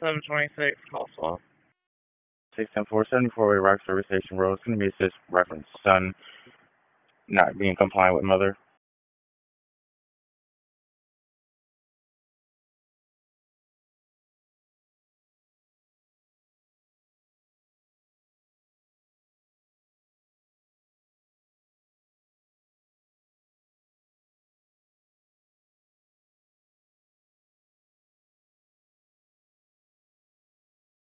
726 Caldwell. 610-4, 74-way Rock Service Station Road. It's going to be assist reference son not being compliant with mother.